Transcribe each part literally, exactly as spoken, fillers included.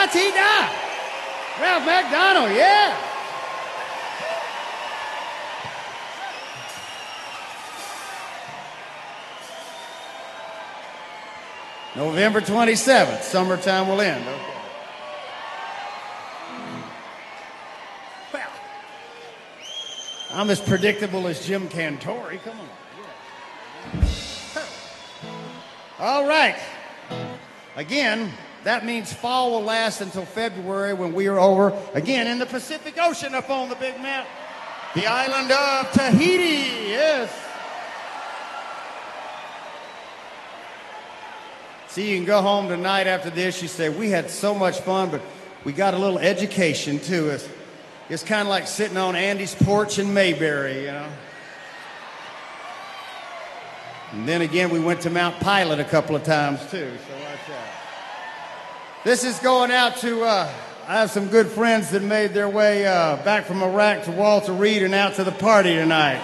La-ti-da! Ralph McDonald, yeah! November twenty-seventh, summertime will end. Okay. Well, I'm as predictable as Jim Cantori. Come on. Yeah. All right. Again, that means fall will last until February when we are over, again, in the Pacific Ocean up on the big map. The island of Tahiti, yes. See, you can go home tonight after this. You say, we had so much fun, but we got a little education, too. It's, it's kind of like sitting on Andy's porch in Mayberry, you know. And then again, we went to Mount Pilot a couple of times, too, so watch out. This is going out to, uh, I have some good friends that made their way uh, back from Iraq to Walter Reed and out to the party tonight.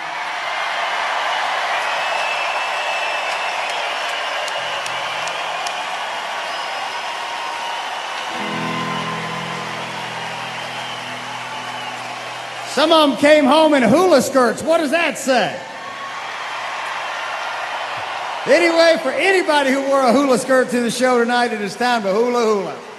Some of them came home in hula skirts. What does that say? Anyway, for anybody who wore a hula skirt to the show tonight, it is time to hula hula.